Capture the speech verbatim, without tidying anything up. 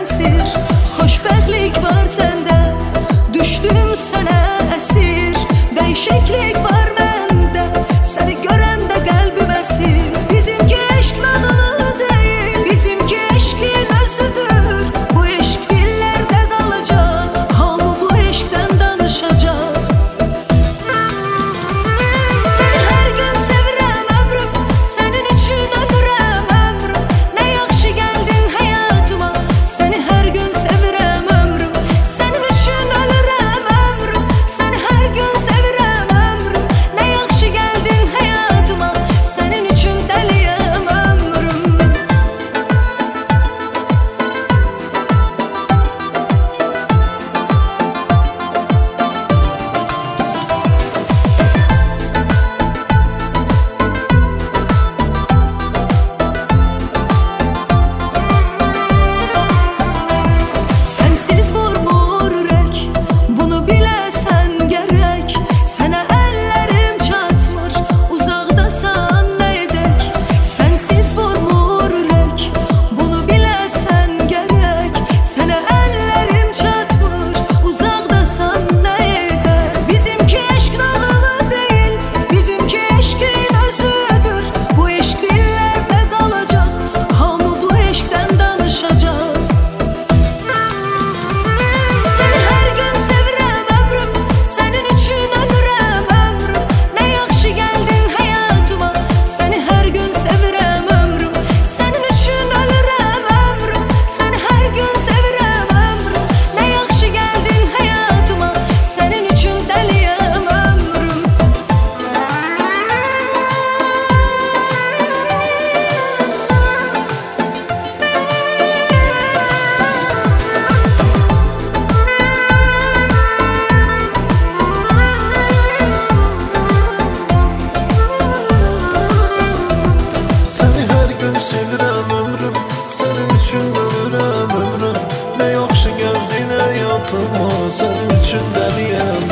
təsir. Xoşbəxtlik var səndə, düşdüm sənə əsir. Dəyişiklik var məndə, səni görəndə qəlbim əsir. Bizimki eşq nağılı deyil, bizimki eşqin özüdür. Bu eşq dillərdə qalacaq, hamı bu eşqdən danışacaq. Səni hər gün sevirəm ömrüm, sənin üçün ölürəm ömrüm. Nə yaxşı gəldin həyatıma, səni hər gün sevirəm ömrüm. Sənin üçün ölürəm ömrüm, səni hər gün sevirəm ömrüm. Nə yaxşı gəldin həyatıma, sənin üçün dəliyəm ömrüm. Sənsiz vurmur ürək, bunu biləsən gərək. Sənə əllərim çatmır, uzaqdasan nə edək. Sənsiz vurmur ürək, bunu biləsən gərək. Sənə əllərim çatmır, uzaqdasan nə edək. Bizimki eşq nağılı deyil, bizimki eşqin özüdür. Bu eşq dillərdə qalacaq, hamı bu eşqdən danışacaq. Səni hər gün sevirəm ömrüm, sənin üçün ölürəm ömrüm. Nə yaxşı gəldin həyatıma, səni hər gün sevirəm ömrüm. Sənin üçün ölürəm ömrüm, səni hər gün sevirəm ömrüm. Nə yaxşı gəldin həyatıma, sənin üçün dəliyəm ömrüm. Səni hər gün sevirəm ömrüm, sənin üçün ölürəm ömrüm. Nə yaxşı gəldin həyatıma, sənin üçün dəliyəm